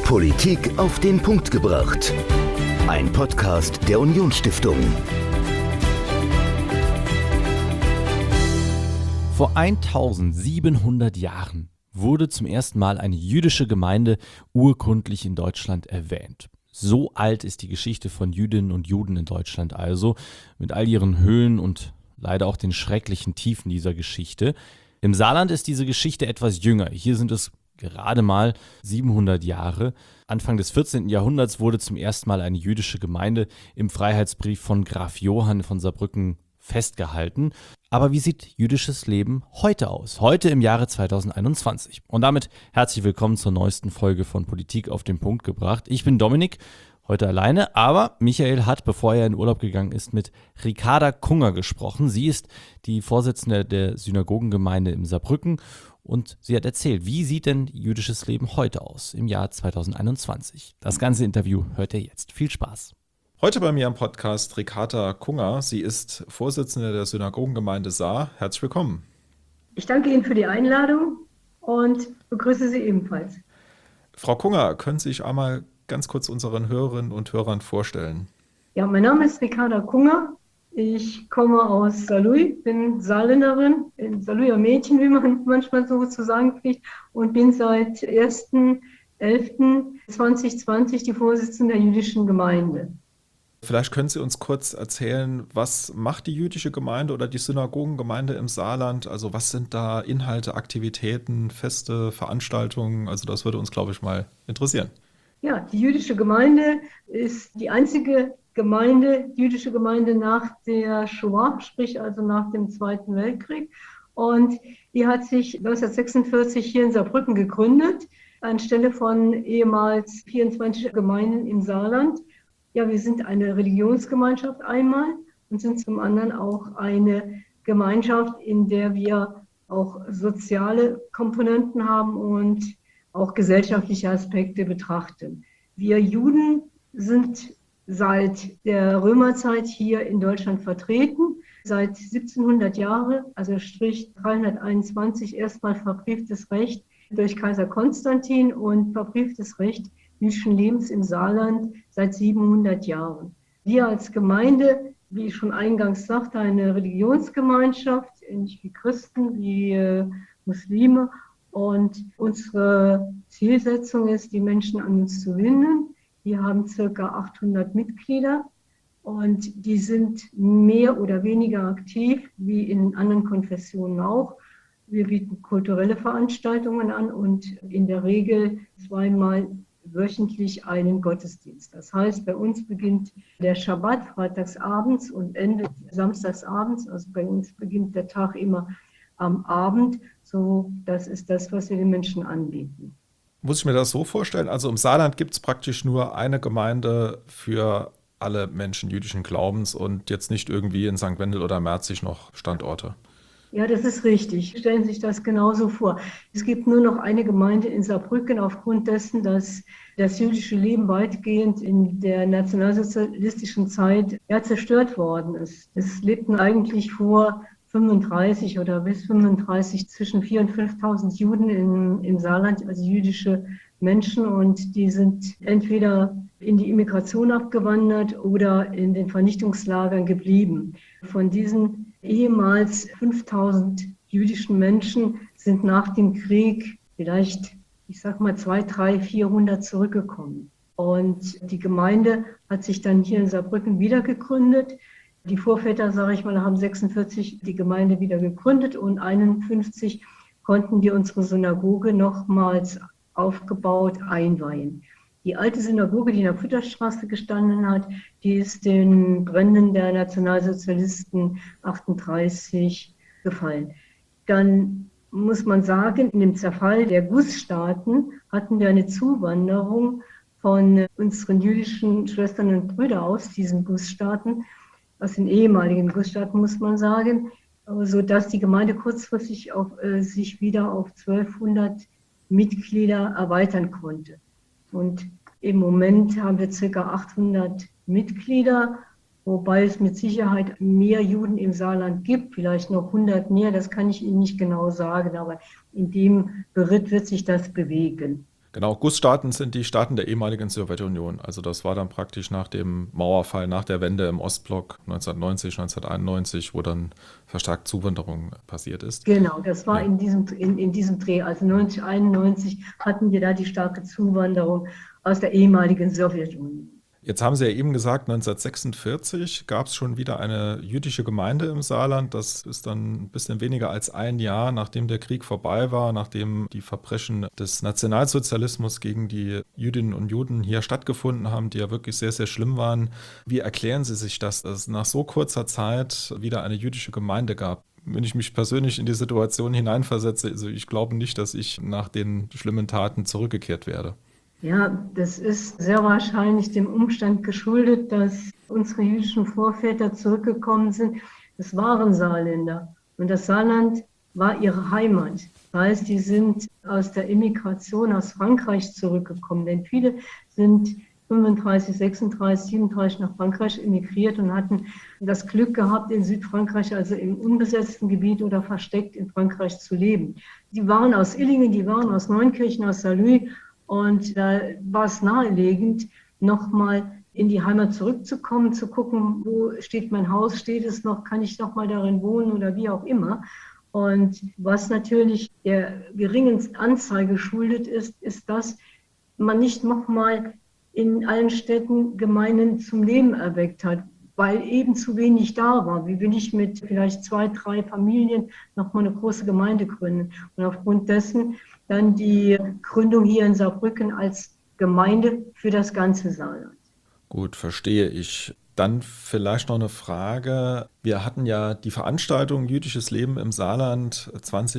Politik auf den Punkt gebracht. Ein Podcast der Unionsstiftung. Vor 1700 Jahren wurde zum ersten Mal eine jüdische Gemeinde urkundlich in Deutschland erwähnt. So alt ist die Geschichte von Jüdinnen und Juden in Deutschland also, mit all ihren Höhen und leider auch den schrecklichen Tiefen dieser Geschichte. Im Saarland ist diese Geschichte etwas jünger. Hier sind es gerade mal 700 Jahre. Anfang des 14. Jahrhunderts wurde zum ersten Mal eine jüdische Gemeinde im Freiheitsbrief von Graf Johann von Saarbrücken festgehalten. Aber wie sieht jüdisches Leben heute aus? Heute im Jahre 2021. Und damit herzlich willkommen zur neuesten Folge von Politik auf den Punkt gebracht. Ich bin Dominik, heute alleine, aber Michael hat, bevor er in Urlaub gegangen ist, mit Ricarda Kunger gesprochen. Sie ist die Vorsitzende der Synagogengemeinde in Saarbrücken und sie hat erzählt, wie sieht denn jüdisches Leben heute aus im Jahr 2021. Das ganze Interview hört ihr jetzt. Viel Spaß. Heute bei mir am Podcast Ricarda Kunger. Sie ist Vorsitzende der Synagogengemeinde Saar. Herzlich willkommen. Ich danke Ihnen für die Einladung und begrüße Sie ebenfalls. Frau Kunger, können Sie sich einmal ganz kurz unseren Hörerinnen und Hörern vorstellen? Ja, mein Name ist Ricarda Kunger. Ich komme aus Saarlouis, bin Saarländerin, ein Saarlouier Mädchen, wie man manchmal so zu sagen pflegt, und bin seit 1.11.2020 die Vorsitzende der jüdischen Gemeinde. Vielleicht können Sie uns kurz erzählen, was macht die jüdische Gemeinde oder die Synagogengemeinde im Saarland? Also was sind da Inhalte, Aktivitäten, Feste, Veranstaltungen? Also das würde uns, glaube ich, mal interessieren. Ja, die jüdische Gemeinde ist die einzige jüdische Gemeinde nach der Shoah, sprich also nach dem Zweiten Weltkrieg. Und die hat sich 1946 hier in Saarbrücken gegründet, anstelle von ehemals 24 Gemeinden im Saarland. Ja, wir sind eine Religionsgemeinschaft einmal und sind zum anderen auch eine Gemeinschaft, in der wir auch soziale Komponenten haben und auch gesellschaftliche Aspekte betrachten. Wir Juden sind seit der Römerzeit hier in Deutschland vertreten, seit 1700 Jahren, also Strich 321, erstmal verbrieftes Recht durch Kaiser Konstantin und verbrieftes Recht jüdischen Lebens im Saarland seit 700 Jahren. Wir als Gemeinde, wie ich schon eingangs sagte, eine Religionsgemeinschaft, ähnlich wie Christen, wie Muslime. Und unsere Zielsetzung ist, die Menschen an uns zu binden. Wir haben ca. 800 Mitglieder und die sind mehr oder weniger aktiv, wie in anderen Konfessionen auch. Wir bieten kulturelle Veranstaltungen an und in der Regel zweimal wöchentlich einen Gottesdienst. Das heißt, bei uns beginnt der Schabbat freitagsabends und endet samstagsabends. Also bei uns beginnt der Tag immer am Abend. So, das ist das, was wir den Menschen anbieten. Muss ich mir das so vorstellen? Also im Saarland gibt es praktisch nur eine Gemeinde für alle Menschen jüdischen Glaubens und jetzt nicht irgendwie in St. Wendel oder Merzig noch Standorte. Ja, das ist richtig. Stellen Sie sich das genauso vor. Es gibt nur noch eine Gemeinde in Saarbrücken aufgrund dessen, dass das jüdische Leben weitgehend in der nationalsozialistischen Zeit zerstört worden ist. Es lebten eigentlich vor 35 oder bis 35 zwischen 4.000 und 5.000 Juden im Saarland, also jüdische Menschen, und die sind entweder in die Immigration abgewandert oder in den Vernichtungslagern geblieben. Von diesen ehemals 5.000 jüdischen Menschen sind nach dem Krieg vielleicht, ich sag mal, 200, 300, 400 zurückgekommen. Und die Gemeinde hat sich dann hier in Saarbrücken wieder gegründet. Die Vorväter, sage ich mal, haben 46 die Gemeinde wieder gegründet und 51 konnten wir unsere Synagoge nochmals aufgebaut einweihen. Die alte Synagoge, die in der Fütterstraße gestanden hat, die ist den Bränden der Nationalsozialisten 38 gefallen. Dann muss man sagen, in dem Zerfall der Gussstaaten hatten wir eine Zuwanderung von unseren jüdischen Schwestern und Brüdern aus diesen Gussstaaten, aus den ehemaligen Gussstaaten, muss man sagen, sodass die Gemeinde kurzfristig sich wieder auf 1200 Mitglieder erweitern konnte. Und im Moment haben wir ca. 800 Mitglieder, wobei es mit Sicherheit mehr Juden im Saarland gibt, vielleicht noch 100 mehr, das kann ich Ihnen nicht genau sagen, aber in dem Beritt wird sich das bewegen. Genau, Gussstaaten sind die Staaten der ehemaligen Sowjetunion. Also das war dann praktisch nach dem Mauerfall, nach der Wende im Ostblock 1990, 1991, wo dann verstärkt Zuwanderung passiert ist. Genau, das war Ja. in diesem Dreh. Also 1991 hatten wir da die starke Zuwanderung aus der ehemaligen Sowjetunion. Jetzt haben Sie ja eben gesagt, 1946 gab es schon wieder eine jüdische Gemeinde im Saarland. Das ist dann ein bisschen weniger als ein Jahr, nachdem der Krieg vorbei war, nachdem die Verbrechen des Nationalsozialismus gegen die Jüdinnen und Juden hier stattgefunden haben, die ja wirklich sehr, sehr schlimm waren. Wie erklären Sie sich das, dass es nach so kurzer Zeit wieder eine jüdische Gemeinde gab? Wenn ich mich persönlich in die Situation hineinversetze, also ich glaube nicht, dass ich nach den schlimmen Taten zurückgekehrt werde. Ja, das ist sehr wahrscheinlich dem Umstand geschuldet, dass unsere jüdischen Vorväter zurückgekommen sind. Das waren Saarländer und das Saarland war ihre Heimat. Das heißt, die sind aus der Immigration aus Frankreich zurückgekommen, denn viele sind 35, 36, 37 nach Frankreich emigriert und hatten das Glück gehabt, in Südfrankreich, also im unbesetzten Gebiet oder versteckt in Frankreich zu leben. Die waren aus Illingen, die waren aus Neunkirchen, aus Saarlouis. Und da war es naheliegend, nochmal in die Heimat zurückzukommen, zu gucken, wo steht mein Haus, steht es noch, kann ich noch mal darin wohnen oder wie auch immer. Und was natürlich der geringen Anzahl geschuldet ist, ist, dass man nicht nochmal in allen Städten Gemeinden zum Leben erweckt hat, weil eben zu wenig da war. Wie will ich mit vielleicht 2, 3 Familien nochmal eine große Gemeinde gründen? Und aufgrund dessen dann die Gründung hier in Saarbrücken als Gemeinde für das ganze Saarland. Gut, verstehe ich. Dann vielleicht noch eine Frage. Wir hatten ja die Veranstaltung Jüdisches Leben im Saarland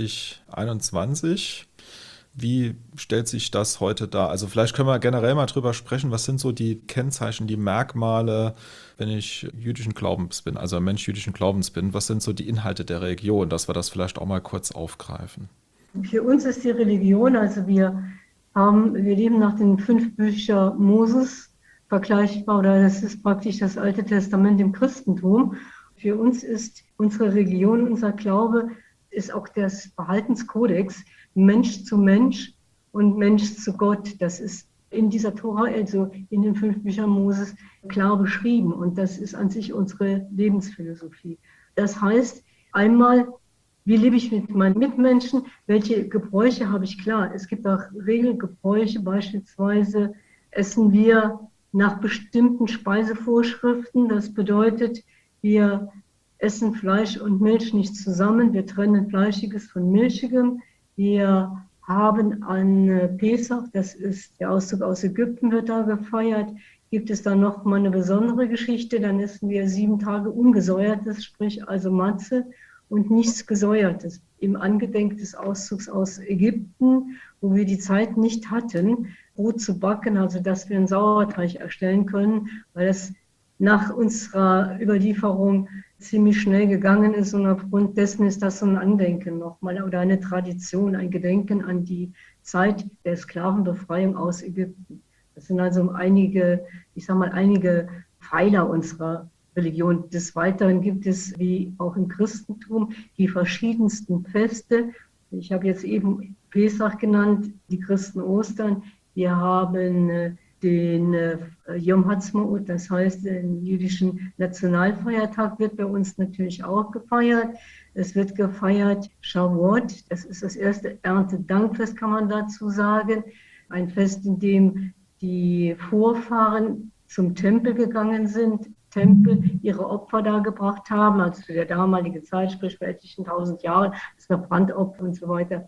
2021. Wie stellt sich das heute dar? Also vielleicht können wir generell mal drüber sprechen, was sind so die Kennzeichen, die Merkmale, wenn ich jüdischen Glaubens bin, also ein Mensch jüdischen Glaubens bin, was sind so die Inhalte der Religion, dass wir das vielleicht auch mal kurz aufgreifen? Für uns ist die Religion, also wir leben nach den 5 Büchern Moses vergleichbar, oder das ist praktisch das Alte Testament im Christentum. Für uns ist unsere Religion, unser Glaube, ist auch das Verhaltenskodex Mensch zu Mensch und Mensch zu Gott. Das ist in dieser Tora, also in den 5 Büchern Moses, klar beschrieben. Und das ist an sich unsere Lebensphilosophie. Das heißt, einmal, wie lebe ich mit meinen Mitmenschen? Welche Gebräuche habe ich? Klar, es gibt auch Regelgebräuche, beispielsweise essen wir nach bestimmten Speisevorschriften. Das bedeutet, wir essen Fleisch und Milch nicht zusammen. Wir trennen Fleischiges von Milchigem. Wir haben an Pesach, das ist der Auszug aus Ägypten, wird da gefeiert. Gibt es da noch mal eine besondere Geschichte? Dann essen wir 7 Tage ungesäuertes, sprich also Matze, und nichts Gesäuertes im Angedenk des Auszugs aus Ägypten, wo wir die Zeit nicht hatten, Brot zu backen, also dass wir einen Sauerteig erstellen können, weil das nach unserer Überlieferung ziemlich schnell gegangen ist und aufgrund dessen ist das so ein Andenken nochmal oder eine Tradition, ein Gedenken an die Zeit der Sklavenbefreiung aus Ägypten. Das sind also einige Pfeiler unserer Religion. Des Weiteren gibt es, wie auch im Christentum, die verschiedensten Feste. Ich habe jetzt eben Pesach genannt, die Christen Ostern. Wir haben den Yom Ha'atzmaut, das heißt, den jüdischen Nationalfeiertag wird bei uns natürlich auch gefeiert. Es wird gefeiert Shavuot, das ist das erste Erntedankfest, kann man dazu sagen. Ein Fest, in dem die Vorfahren zum Tempel gegangen sind, ihre Opfer dargebracht haben, also zu der damaligen Zeit, sprich vor etlichen 1000 Jahren, als es noch Brandopfer und so weiter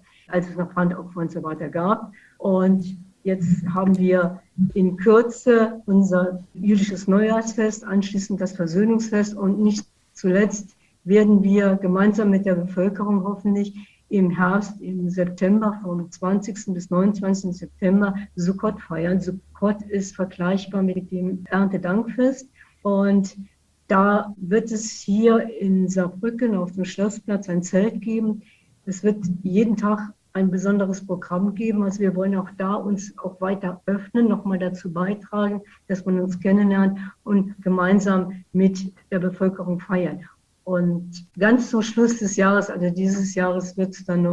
gab. Und jetzt haben wir in Kürze unser jüdisches Neujahrsfest, anschließend das Versöhnungsfest und nicht zuletzt werden wir gemeinsam mit der Bevölkerung hoffentlich im Herbst, im September, vom 20. bis 29. September Sukkot feiern. Sukkot ist vergleichbar mit dem Erntedankfest. Und da wird es hier in Saarbrücken auf dem Schlossplatz ein Zelt geben. Es wird jeden Tag ein besonderes Programm geben. Also wir wollen auch da uns auch weiter öffnen, nochmal dazu beitragen, dass man uns kennenlernt und gemeinsam mit der Bevölkerung feiert. Und ganz zum Schluss des Jahres, also dieses Jahres, wird es dann noch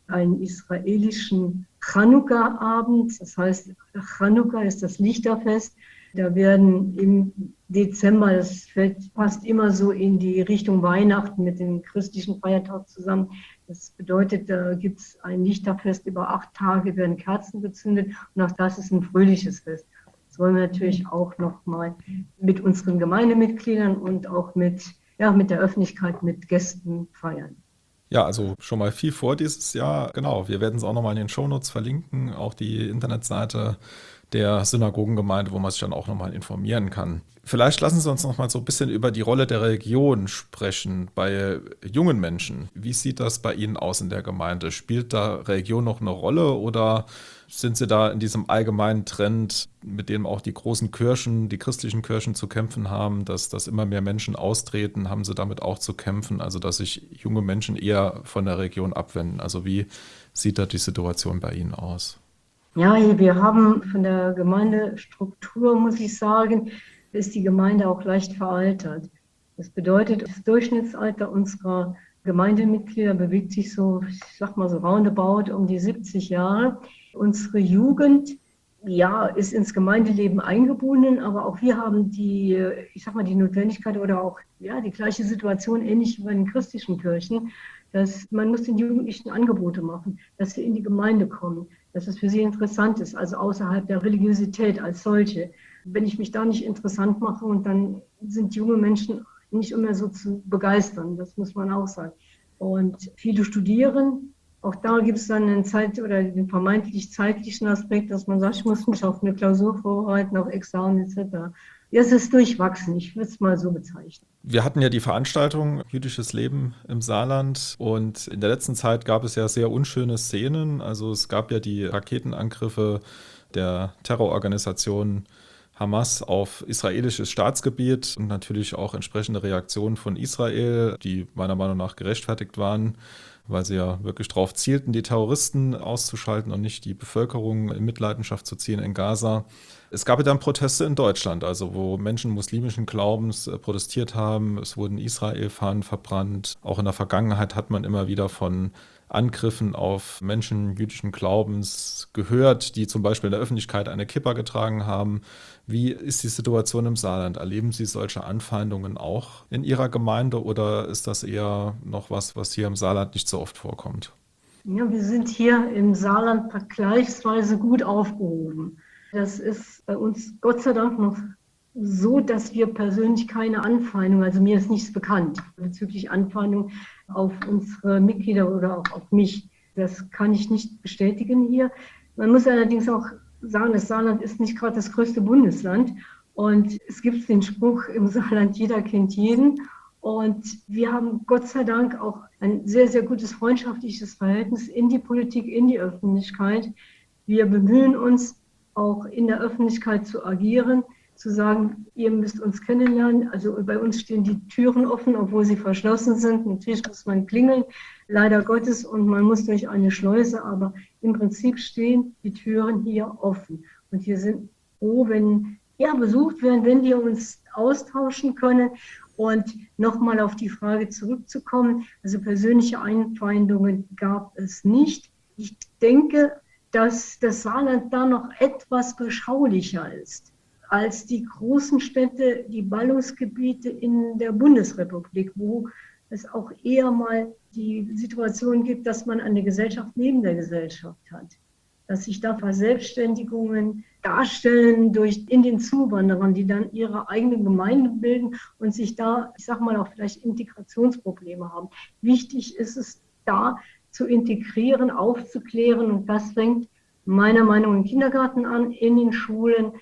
einen israelischen Chanukka-Abend. Das heißt, Chanukka ist das Lichterfest. Da werden im Dezember, das fällt fast immer so in die Richtung Weihnachten mit dem christlichen Feiertag zusammen. Das bedeutet, da gibt es ein Lichterfest über 8 Tage, werden Kerzen gezündet und auch das ist ein fröhliches Fest. Das wollen wir natürlich auch nochmal mit unseren Gemeindemitgliedern und auch mit der Öffentlichkeit, mit Gästen feiern. Ja, also schon mal viel vor dieses Jahr. Genau, wir werden es auch nochmal in den Shownotes verlinken, auch die Internetseite der Synagogengemeinde, wo man sich dann auch nochmal informieren kann. Vielleicht lassen Sie uns nochmal so ein bisschen über die Rolle der Religion sprechen bei jungen Menschen. Wie sieht das bei Ihnen aus in der Gemeinde? Spielt da Religion noch eine Rolle oder sind Sie da in diesem allgemeinen Trend, mit dem auch die großen Kirchen, die christlichen Kirchen zu kämpfen haben, dass immer mehr Menschen austreten, haben Sie damit auch zu kämpfen, also dass sich junge Menschen eher von der Religion abwenden? Also wie sieht da die Situation bei Ihnen aus? Ja, wir haben von der Gemeindestruktur, muss ich sagen, ist die Gemeinde auch leicht veraltert. Das bedeutet, das Durchschnittsalter unserer Gemeindemitglieder bewegt sich so, ich sag mal so roundabout um die 70 Jahre. Unsere Jugend, ja, ist ins Gemeindeleben eingebunden, aber auch wir haben die Notwendigkeit oder auch die gleiche Situation, ähnlich wie bei den christlichen Kirchen, dass man muss den Jugendlichen Angebote machen, dass sie in die Gemeinde kommen, dass es für sie interessant ist, also außerhalb der Religiosität als solche. Wenn ich mich da nicht interessant mache und dann sind junge Menschen nicht immer so zu begeistern, das muss man auch sagen. Und viele studieren, auch da gibt es dann den vermeintlich zeitlichen Aspekt, dass man sagt, ich muss mich auf eine Klausur vorbereiten, auf Examen etc. Es ist durchwachsen, ich würde es mal so bezeichnen. Wir hatten ja die Veranstaltung Jüdisches Leben im Saarland und in der letzten Zeit gab es ja sehr unschöne Szenen. Also es gab ja die Raketenangriffe der Terrororganisation Hamas auf israelisches Staatsgebiet und natürlich auch entsprechende Reaktionen von Israel, die meiner Meinung nach gerechtfertigt waren, weil sie ja wirklich darauf zielten, die Terroristen auszuschalten und nicht die Bevölkerung in Mitleidenschaft zu ziehen in Gaza. Es gab ja dann Proteste in Deutschland, also wo Menschen muslimischen Glaubens protestiert haben. Es wurden Israel-Fahnen verbrannt. Auch in der Vergangenheit hat man immer wieder von Angriffen auf Menschen jüdischen Glaubens gehört, die zum Beispiel in der Öffentlichkeit eine Kippa getragen haben. Wie ist die Situation im Saarland? Erleben Sie solche Anfeindungen auch in Ihrer Gemeinde oder ist das eher noch was hier im Saarland nicht so oft vorkommt? Ja, wir sind hier im Saarland vergleichsweise gut aufgehoben. Das ist bei uns Gott sei Dank noch so, dass wir persönlich keine Anfeindung, also mir ist nichts bekannt bezüglich Anfeindung auf unsere Mitglieder oder auch auf mich. Das kann ich nicht bestätigen hier. Man muss allerdings auch sagen, das Saarland ist nicht gerade das größte Bundesland und es gibt den Spruch im Saarland, jeder kennt jeden. Und wir haben Gott sei Dank auch ein sehr, sehr gutes freundschaftliches Verhältnis in die Politik, in die Öffentlichkeit. Wir bemühen uns, auch in der Öffentlichkeit zu agieren, zu sagen, ihr müsst uns kennenlernen. Also bei uns stehen die Türen offen, obwohl sie verschlossen sind. Natürlich muss man klingeln, leider Gottes, und man muss durch eine Schleuse, aber im Prinzip stehen die Türen hier offen. Und wir sind froh, wenn besucht werden, wenn wir uns austauschen können. Und nochmal auf die Frage zurückzukommen, also persönliche Anfeindungen gab es nicht. Ich denke, dass das Saarland da noch etwas beschaulicher ist als die großen Städte, die Ballungsgebiete in der Bundesrepublik, wo es auch eher mal die Situation gibt, dass man eine Gesellschaft neben der Gesellschaft hat. Dass sich da Verselbstständigungen darstellen in den Zuwanderern, die dann ihre eigene Gemeinde bilden und sich da, ich sag mal, auch vielleicht Integrationsprobleme haben. Wichtig ist es da zu integrieren, aufzuklären und das fängt meiner Meinung nach im Kindergarten an, in den Schulen,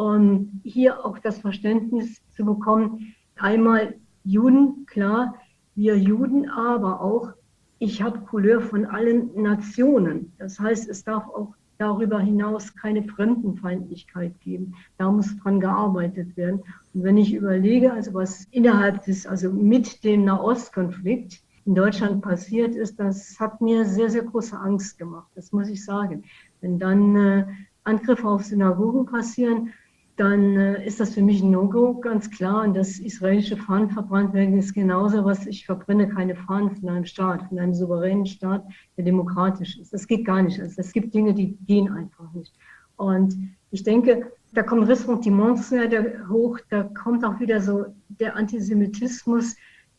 um hier auch das Verständnis zu bekommen. Einmal Juden, klar, wir Juden, aber auch ich habe Couleur von allen Nationen. Das heißt, es darf auch darüber hinaus keine Fremdenfeindlichkeit geben. Da muss dran gearbeitet werden. Und wenn ich überlege, also was mit dem Nahostkonflikt in Deutschland passiert ist, das hat mir sehr, sehr große Angst gemacht. Das muss ich sagen. Wenn dann Angriffe auf Synagogen passieren, dann ist das für mich ein No-Go, ganz klar. Und dass israelische Fahnen verbrannt werden, ist genauso was. Ich verbrenne keine Fahnen von einem Staat, von einem souveränen Staat, der demokratisch ist. Das geht gar nicht. Also es gibt Dinge, die gehen einfach nicht. Und ich denke, da kommen Ressentiments hoch, da kommt auch wieder so der Antisemitismus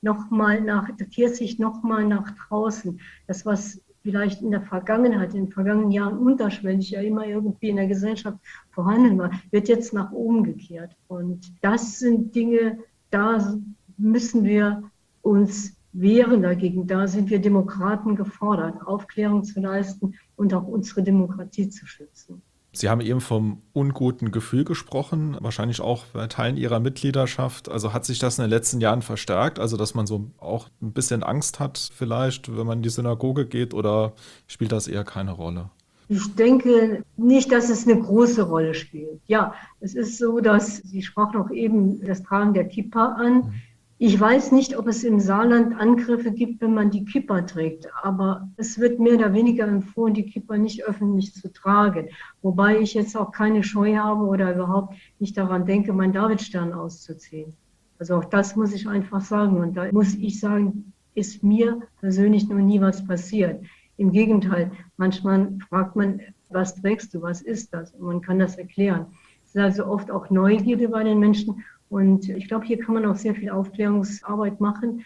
der kehrt sich nochmal nach draußen. Das, was vielleicht in den vergangenen Jahren unterschwellig ja immer irgendwie in der Gesellschaft vorhanden war, wird jetzt nach oben gekehrt. Und das sind Dinge, da müssen wir uns wehren dagegen. Da sind wir Demokraten gefordert, Aufklärung zu leisten und auch unsere Demokratie zu schützen. Sie haben eben vom unguten Gefühl gesprochen, wahrscheinlich auch bei Teilen Ihrer Mitgliedschaft. Also hat sich das in den letzten Jahren verstärkt, also dass man so auch ein bisschen Angst hat vielleicht, wenn man in die Synagoge geht, oder spielt das eher keine Rolle? Ich denke nicht, dass es eine große Rolle spielt. Ja, es ist so, dass, Sie sprachen auch eben das Tragen der Kippa an. Ich weiß nicht, ob es im Saarland Angriffe gibt, wenn man die Kippa trägt, aber es wird mehr oder weniger empfohlen, die Kippa nicht öffentlich zu tragen. Wobei ich jetzt auch keine Scheu habe oder überhaupt nicht daran denke, meinen Davidstern auszuziehen. Also auch das muss ich einfach sagen. Und da muss ich sagen, ist mir persönlich noch nie was passiert. Im Gegenteil, manchmal fragt man, was trägst du, was ist das? Und man kann das erklären. Es ist also oft auch Neugierde bei den Menschen. Und ich glaube, hier kann man auch sehr viel Aufklärungsarbeit machen,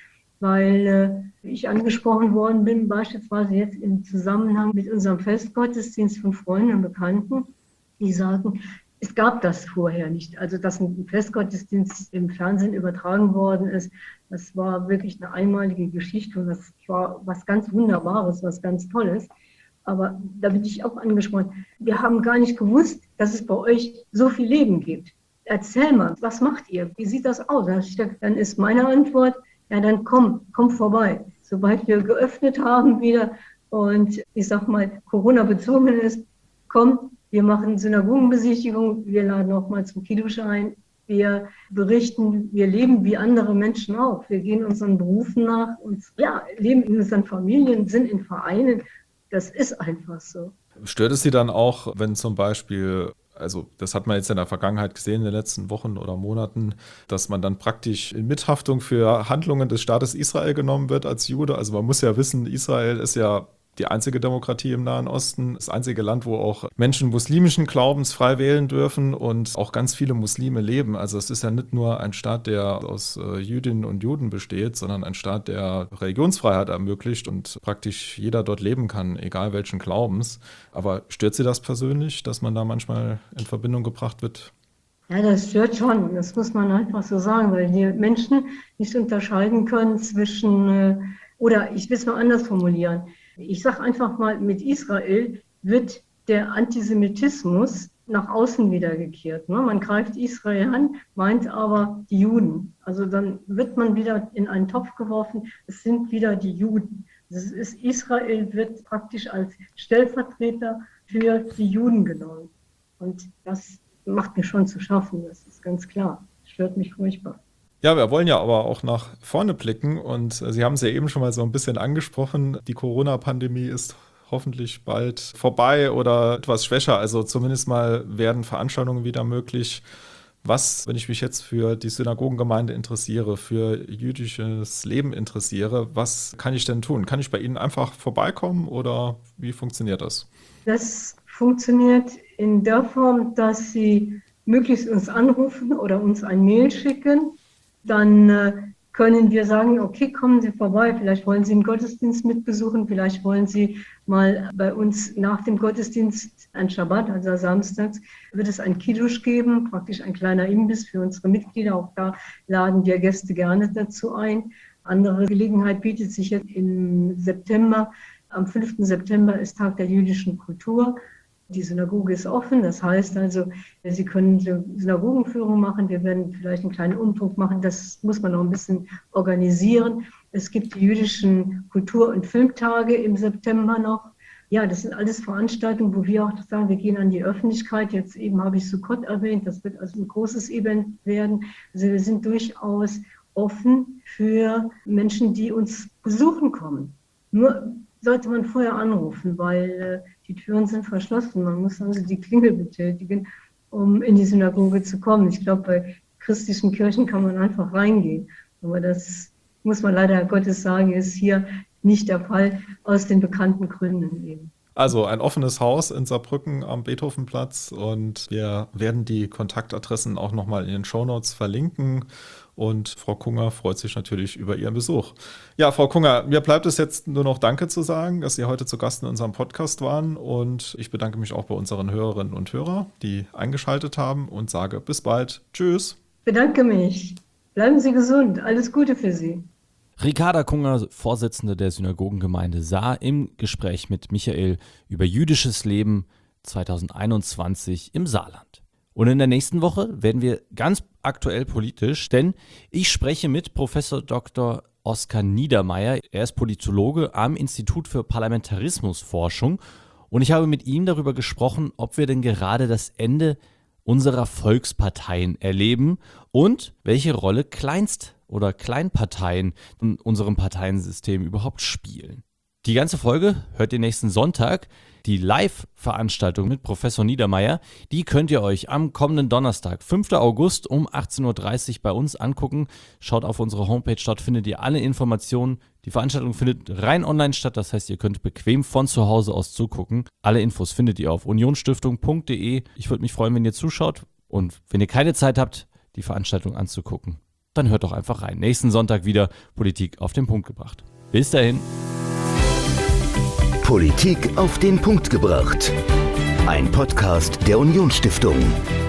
weil ich angesprochen worden bin, beispielsweise jetzt im Zusammenhang mit unserem Festgottesdienst von Freunden und Bekannten, die sagen, es gab das vorher nicht. Also, dass ein Festgottesdienst im Fernsehen übertragen worden ist, das war wirklich eine einmalige Geschichte und das war was ganz Wunderbares, was ganz Tolles. Aber da bin ich auch angesprochen. Wir haben gar nicht gewusst, dass es bei euch so viel Leben gibt. Erzähl mal, was macht ihr? Wie sieht das aus? Dann ist meine Antwort, ja, dann komm vorbei. Sobald wir geöffnet haben wieder und ich sag mal, Corona bezogen ist, komm, wir machen Synagogenbesichtigung, wir laden auch mal zum Kiddush ein, wir berichten, wir leben wie andere Menschen auch. Wir gehen unseren Berufen nach und ja, leben in unseren Familien, sind in Vereinen. Das ist einfach so. Stört es Sie dann auch, wenn zum Beispiel, also das hat man jetzt in der Vergangenheit gesehen, in den letzten Wochen oder Monaten, dass man dann praktisch in Mithaftung für Handlungen des Staates Israel genommen wird als Jude? Also man muss ja wissen, Israel ist ja die einzige Demokratie im Nahen Osten, das einzige Land, wo auch Menschen muslimischen Glaubens frei wählen dürfen und auch ganz viele Muslime leben. Also es ist ja nicht nur ein Staat, der aus Jüdinnen und Juden besteht, sondern ein Staat, der Religionsfreiheit ermöglicht und praktisch jeder dort leben kann, egal welchen Glaubens. Aber stört Sie das persönlich, dass man da manchmal in Verbindung gebracht wird? Ja, das stört schon. Das muss man einfach so sagen, weil die Menschen nicht unterscheiden können zwischen, oder ich will es mal anders formulieren. Ich sage einfach mal, mit Israel wird der Antisemitismus nach außen wiedergekehrt. Man greift Israel an, meint aber die Juden. Also dann wird man wieder in einen Topf geworfen, es sind wieder die Juden. Israel wird praktisch als Stellvertreter für die Juden genommen. Und das macht mir schon zu schaffen, das ist ganz klar. Das stört mich furchtbar. Ja, wir wollen ja aber auch nach vorne blicken und Sie haben es ja eben schon mal so ein bisschen angesprochen. Die Corona-Pandemie ist hoffentlich bald vorbei oder etwas schwächer. Also zumindest mal werden Veranstaltungen wieder möglich. Was, wenn ich mich jetzt für die Synagogengemeinde interessiere, für jüdisches Leben interessiere, was kann ich denn tun? Kann ich bei Ihnen einfach vorbeikommen oder wie funktioniert das? Das funktioniert in der Form, dass Sie möglichst uns anrufen oder uns ein Mail schicken. Dann können wir sagen, okay, kommen Sie vorbei, vielleicht wollen Sie einen Gottesdienst mitbesuchen, vielleicht wollen Sie mal bei uns nach dem Gottesdienst, ein Schabbat, also samstags, wird es ein Kiddush geben, praktisch ein kleiner Imbiss für unsere Mitglieder. Auch da laden wir Gäste gerne dazu ein. Andere Gelegenheit bietet sich jetzt im September. Am 5. September ist Tag der jüdischen Kultur. Die Synagoge ist offen, das heißt also, Sie können Synagogenführung machen, wir werden vielleicht einen kleinen Umtrunk machen, das muss man noch ein bisschen organisieren. Es gibt die jüdischen Kultur- und Filmtage im September noch. Ja, das sind alles Veranstaltungen, wo wir auch sagen, wir gehen an die Öffentlichkeit. Jetzt eben habe ich Sukkot erwähnt, das wird also ein großes Event werden. Also wir sind durchaus offen für Menschen, die uns besuchen kommen. Nur sollte man vorher anrufen, weil die Türen sind verschlossen. Man muss also die Klingel betätigen. um in die Synagoge zu kommen. Ich glaube, bei christlichen Kirchen kann man einfach reingehen. Aber das muss man leider Gottes sagen, ist hier nicht der Fall, aus den bekannten Gründen eben. Also ein offenes Haus in Saarbrücken am Beethovenplatz und wir werden die Kontaktadressen auch nochmal in den Shownotes verlinken und Frau Kunger freut sich natürlich über Ihren Besuch. Ja, Frau Kunger, mir bleibt es jetzt nur noch Danke zu sagen, dass Sie heute zu Gast in unserem Podcast waren und ich bedanke mich auch bei unseren Hörerinnen und Hörern, die eingeschaltet haben und sage bis bald. Tschüss. Bedanke mich. Bleiben Sie gesund. Alles Gute für Sie. Ricarda Kunger, Vorsitzende der Synagogengemeinde Saar, im Gespräch mit Michael über jüdisches Leben 2021 im Saarland. Und in der nächsten Woche werden wir ganz aktuell politisch, denn ich spreche mit Professor Dr. Oskar Niedermeyer. Er ist Politologe am Institut für Parlamentarismusforschung und ich habe mit ihm darüber gesprochen, ob wir denn gerade das Ende unserer Volksparteien erleben und welche Rolle Kleinst- oder Kleinparteien in unserem Parteiensystem überhaupt spielen. Die ganze Folge hört ihr nächsten Sonntag. Die Live-Veranstaltung mit Professor Niedermeyer, die könnt ihr euch am kommenden Donnerstag, 5. August um 18.30 Uhr bei uns angucken. Schaut auf unsere Homepage, dort findet ihr alle Informationen. Die Veranstaltung findet rein online statt, das heißt, ihr könnt bequem von zu Hause aus zugucken. Alle Infos findet ihr auf unionstiftung.de. Ich würde mich freuen, wenn ihr zuschaut und wenn ihr keine Zeit habt, die Veranstaltung anzugucken, dann hört doch einfach rein. Nächsten Sonntag wieder Politik auf den Punkt gebracht. Bis dahin. Politik auf den Punkt gebracht. Ein Podcast der Unionsstiftung.